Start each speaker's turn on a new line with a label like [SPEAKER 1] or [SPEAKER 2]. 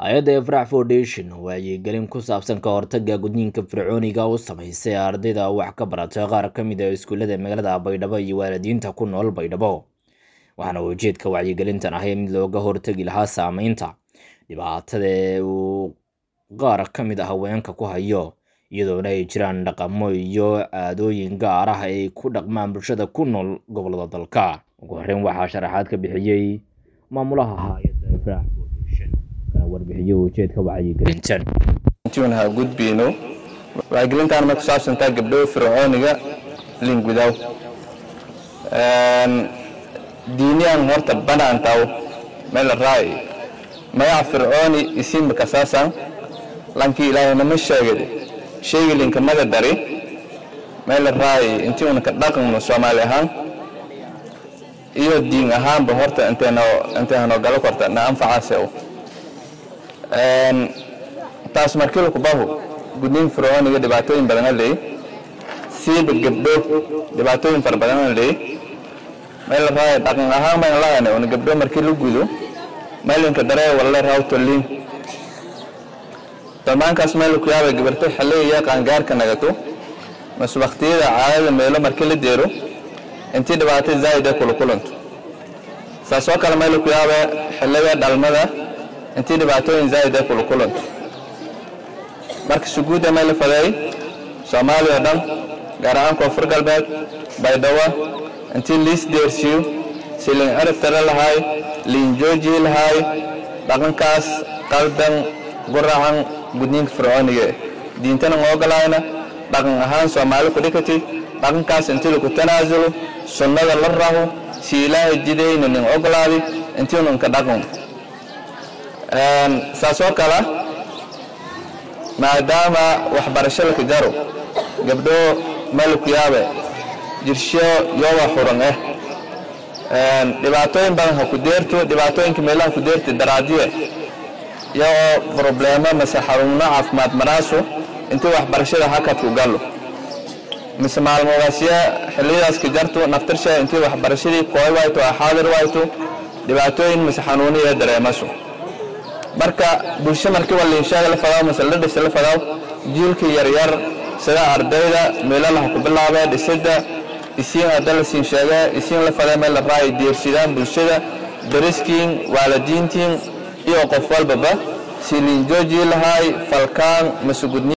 [SPEAKER 1] hay'adda Efraax Foundation wacyigelin ku saabsan ka hortagga gudniinka fircooniga u samaysay ardayda wax ka barata qaar ka mid ah iskuulada magaalada Baydhabo iyo waalidiinta ku nool Baydhabo. Waxaana ujeedka wacyigelintan ahay mid looga hortagi lahaa saameynta dhibaatada uu qaar ka mid ah haweenka ku hayo, iyadoona ay jiraan dhaqamo iyo caadooyin gaar ah ay ku dhaqmaan bulshada ku nool gobollada dalka. Ugu horreyn waxaa sharaxaad ka bixiyay maamulaha hay'adda Efraax Foundation kana warbixiyay ujeedka wacyigelintan.
[SPEAKER 2] intaan ha gudbino wacyigelintan ma ku saabsan tahay gabdho fircooniga lingudaw diiniyan horta banaan taw meel raay magaca fircooni isim ka saasan lankii ilaahay nama sheegay linka maga dari meel raay intii ka dhaqanno Soomaali ahaan iyo diin ahaan ba horta inteeno galo korta na anfacaasew taas markii ku baahu gudniin fircooniga dhibaatooyin badan leeyahay siiba gabdho dhibaatooyin far badan leeyahay meel raay dhaqan ahaan ma lahayn oo gabdho markii la gudo maalinka daree wala raawtolin tamaankaas meel ku yaabay gabartay xalleeya qaangaarka nagato mas waqtiyada caadada meel markii la deero intii dhibaato zaid ah kulanto saasoo kale meel ku yaabay xalleeya dhalmada intii dhibaatooyin zaid ah kulanto markii suguuda meel faday Soomaaliya dhan gaar ahaan Koonfur Galbeed Baydhabo intii liis deersiyo silin arab tara lahay liin jooji lahay dhaqankaas qaldan guracan gudniinka fircooniga diintana ogolaayna dhaqan ahaan Soomaali ku dhigtay dhaqankaas intii lagu tanaasulo sunnada la raaho si ilaahay jidayna nin ogolaadi intii uu ka dhaqan saasoo kala maadaama waxbarashada ka jaro gabdho meel ku yaabe jirsho yowa xuran dhibaatooyin badan ku deerto dhibaatooyinka meelaha ku deerto daraadiye iyo problema masaxaruna caafimaad maraaso intii waxbarashada hakad ku galo maalmoodasiya xillidaas ka jarto naftarsha intii waxbarashadii kooy wayto xaadir wayto dhibaatooyin masaxanuuniya dareemaso marka bulsho markii wali inshaalla la fadaaw masalada dhis la fadaaw jiilka yar sida ardayda meelaha ku bilaabay dhisida isiin adalsiin sheega isiin la fadaa meel raay deersidaan bulshada dariskiin waalidiintiin iyo qof walba si liin jooji lahay falkaan masugudni